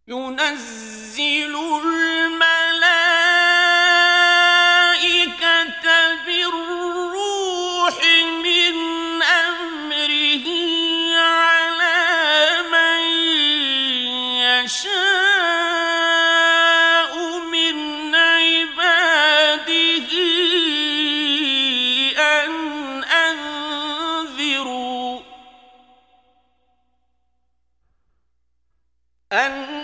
ينزل الملائكة بالروح من أمره على من يشاء من عباده أن أنذروا